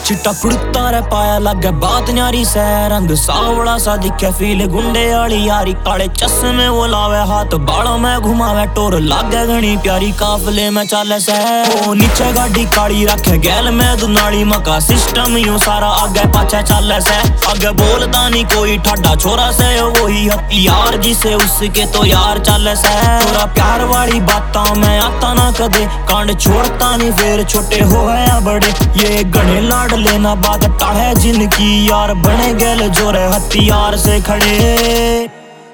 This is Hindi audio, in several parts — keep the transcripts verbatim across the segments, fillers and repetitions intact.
चिट्टा कुड़ता रे पाया लगे बात न्यारी से, रंग सावड़ा सा दिखे फील गुंडे वाली यारी। काले चश्मे वो लावे हाथ बालों में घुमावे, टोर लागे घनी प्यारी काफले में चाले से। ओ नीचे गाड़ी काली रखे गैल में दुनाली, मका सिस्टम यूं सारा आगे पाछे चाले से। आगे बोलता नहीं कोई ठाडा छोरा से, वही हथियार जिसे उसके तो यार चाले से। थोड़ा प्यार वाली बातों में आता ना कदे, कांड छोड़ता नहीं फिर छोटे हो या बड़े। ये गणे लाड लेना बात टाढ़े जिनकी, यार बने गैल जोरे हथियार से खड़े।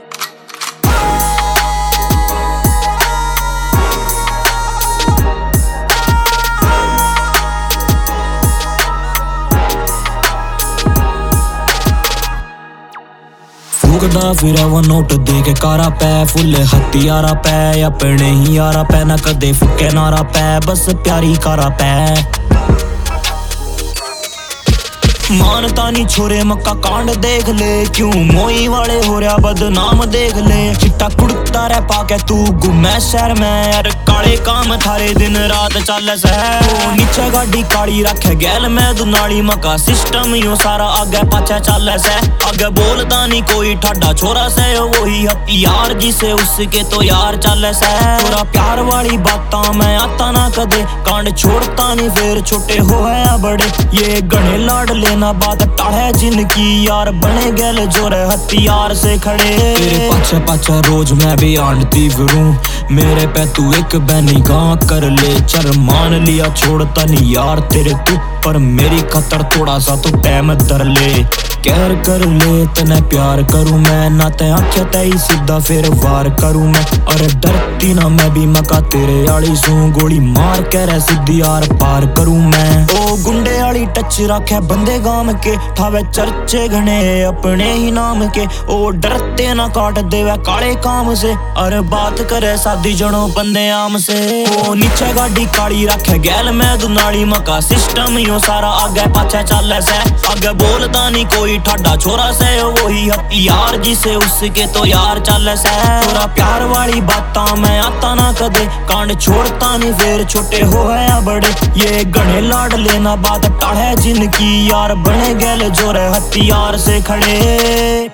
फूकदा फिरा वो नोट दे के कारा पै, फुल हथियारा पै अपने ही यारा पै, ना कदे फुके नारा पै बस प्यारी कारा पै। मानता नहीं छोरे मक्का कांड देख ले, क्यों मोई वाले हो रहा बदनाम देख ले। चिट्टा कुड़ता रह पाके तू घूमे शहर में, यार काले काम थारे दिन रात चल से। ओ नीचे गाड़ी काली रखे गैल में दुनाली, मका सिस्टम यूं सारा आगे पाछे चल से। आगे बोलता नहीं कोई ठाडा छोरा से, वही हथियार जिसे उसके तो यार चल से। थोड़ा प्यार वाली बातों में आता ना कदे, कांड छोड़ता नहीं फिर छोटे हो या बड़े। ये गणे लाड लेना बात टाढ़े जिनकी, यार बने गैल जोरे हथियार से खड़े। तेरे पाछे पाछे रोज मैं भी आंटती फिरूं, मेरे पे तू एक बैनी गां कर ले। चर मान लिया छोड़ता नहीं यार तेरे तू, पर मेरी खतर थोड़ा सा तो टाइम धर ले। कहर कर ले तने प्यार करूं मैं, ना ते आख्या तई सीधा फिर वार करूं मैं। अरे डरती ना मैं भी मका तेरे आली सू, गोली मार के रे सीधी यार पार करूं मैं। ओ गुंडे आली टच रखे बंदे गाम के, ठावे चर्चे घने अपने ही नाम के। ओ डरते ना काट देवे काले काम से, अरे बात करे सादी जनो बंदे आम से। ओ नीचे गाड़ी काली रखे गैल में दुनाली, मका सिस्टम यूं सारा आगे पाछे चल से। आगे बोलता नहीं कोई ठाडा छोरा से, वही हथियार जिसे उसके तो यार चल से। थोड़ा प्यार वाली बातों में आता ना कदे, कांड छोड़ता नहीं फिर छोटे हो या बड़े। ये गणे लाड लेना बात टाढ़े जिनकी, यार बने गैल जोरे हथियार से खड़े।